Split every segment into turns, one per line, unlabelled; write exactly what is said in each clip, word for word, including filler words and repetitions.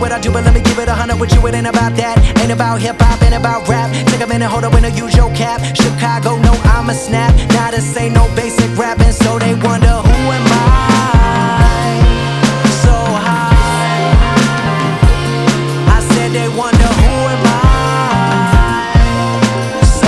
what I do, but let me give it a hundred with you. It ain't about that, ain't about hip-hop, ain't about rap. Take a minute, hold up, when I use your cap. Chicago, no, I'm a snap. Now this ain't no basic rapping, so they wonder who am I? So high, I said they wonder who am I? So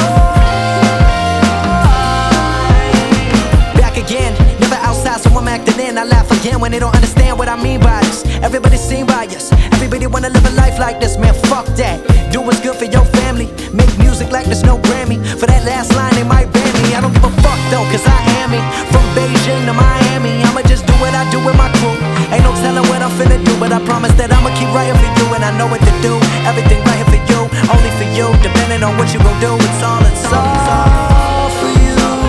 high. Back again, never outside, so I'm acting in. I laugh again when they don't understand what I mean by this. Everybody seen by us, everybody wanna live a life like this, man, fuck that. Do what's good for your family, make music like there's no Grammy. For that last line they might ban me, I don't give a fuck though, cause I am me. From Beijing to Miami, I'ma just do what I do with my crew. Ain't no telling what I'm finna do, but I promise that I'ma keep writing for you. And I know what to do, everything right here for you, only for you. Depending on what you gon' do, it's all, it's all, it's all for you.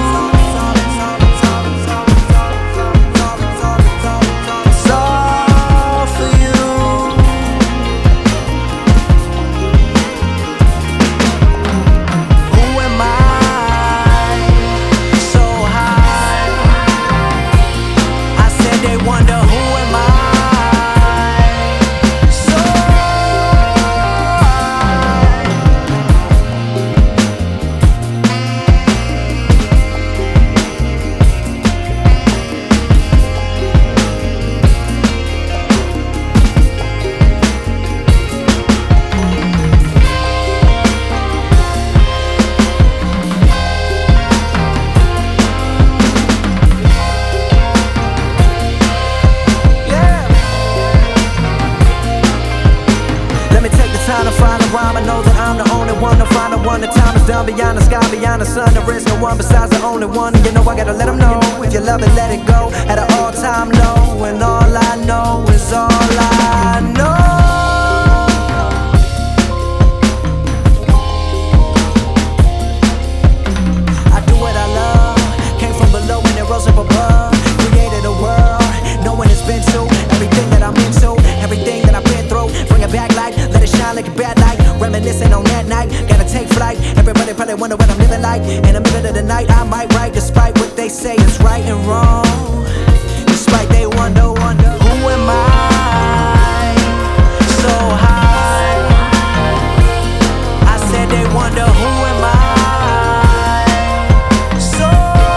Time to find a rhyme, I know that I'm the only one to find the one. The time is done beyond the sky, beyond the sun. There is no one besides the only one. You know I gotta let them know, if you love it, let it go. At an all-time low, and all I know is all I know. I do what I love, came from below and it rose up above. Created a world, knowing it's been to everything that I'm into, everything that I've been through. Bring it back like, let it shine like a bad light. Reminiscing on that night, gotta take flight. Everybody probably wonder what I'm living like. In the middle of the night, I might write, despite what they say is right and wrong. Despite they wonder, wonder, who am I? So high, I said they wonder, who am I? So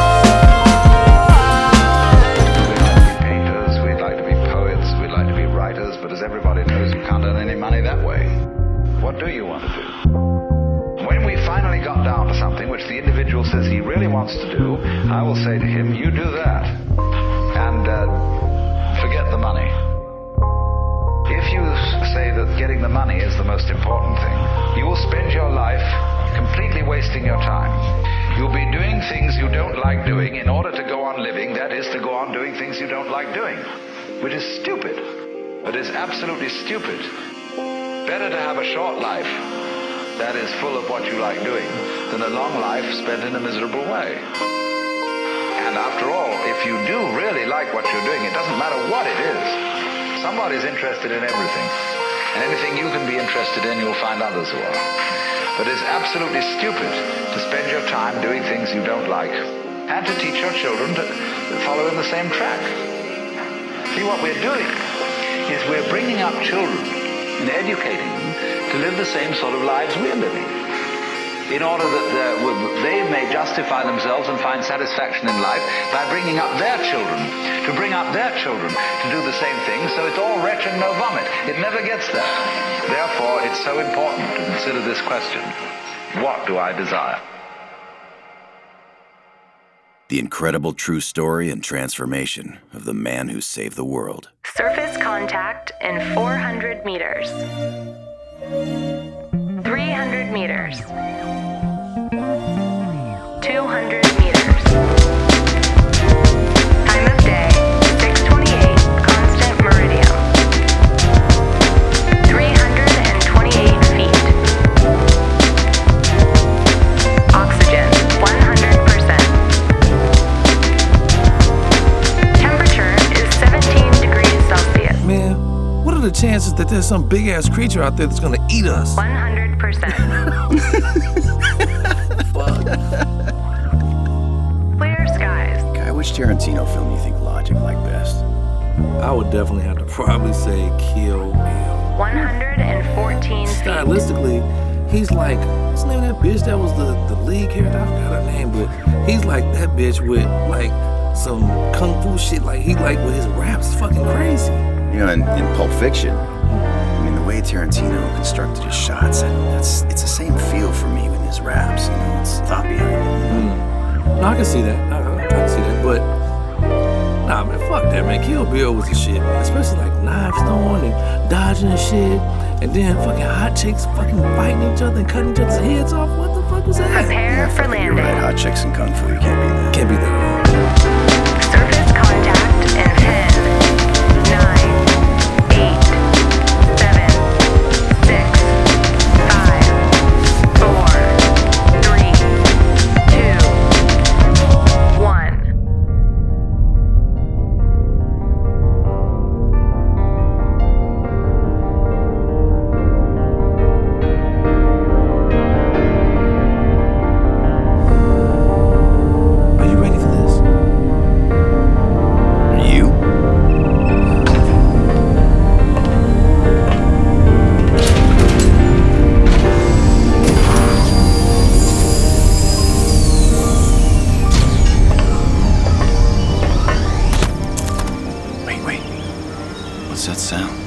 high. We'd like to be painters, we'd like to be poets, we'd like to be writers, but as everybody knows, you can't earn any money that way. What do you want to do? When we finally got down to something which the individual says he really wants to do, I will say to him, you do that, and uh, forget the money. If you say that getting the money is the most important thing, you will spend your life completely wasting your time. You'll be doing things you don't like doing in order to go on living, that is, to go on doing things you don't like doing, which is stupid. It is absolutely stupid. Better to have a short life that is full of what you like doing than a long life spent in a miserable way. And after all, if you do really like what you're doing, it doesn't matter what it is. Somebody's interested in everything. And anything you can be interested in, you'll find others who are. But it's absolutely stupid to spend your time doing things you don't like and to teach your children to follow in the same track. See, what we're doing is we're bringing up children and educating them to live the same sort of lives we're living, in order that uh, they may justify themselves and find satisfaction in life by bringing up their children, to bring up their children to do the same thing, so it's all wretch and no vomit. It never gets there. Therefore, it's so important to consider this question: what do I desire?
The incredible true story and transformation of the man who saved the world.
Surface contact in four hundred meters. three hundred meters. two hundred meters. Time of day, six twenty-eight, constant meridian. three hundred twenty-eight feet. Oxygen, one hundred percent. Temperature is seventeen degrees Celsius.
Man, what are the chances that there's some big-ass creature out there that's gonna eat us?
one hundred percent. Clear skies.
Guy, which Tarantino film do you think Logic liked best?
I would definitely have to probably say Kill Bill.
one hundred fourteen feet.
stylistically, he's like, what's the name of that bitch that was the, the lead character? I forgot her name, but he's like that bitch with like some kung fu shit. Like he like with his raps, fucking crazy.
You know, in, in Pulp Fiction, I mean, the way Tarantino constructed his shots, that's it's the same feel for me with his raps. You know, it's thought behind it.
Mm. No, I can see that. I, I, I can see that, but nah, man, fuck that, man. Kill Bill was the shit, man. Especially like knives throwing and dodging and shit, and then fucking hot chicks fucking fighting each other and cutting each other's heads off. What the fuck was that?
Prepare
Yeah,
for
fuck it, you're
landing.
right. Hot chicks and kung fu, you can't beat that.
Can't be that at all.
Surface contact in ten, nine, eight, seven, six, five, four, three, two, one.
Are you ready for this?
You? Wait, wait. What's that sound?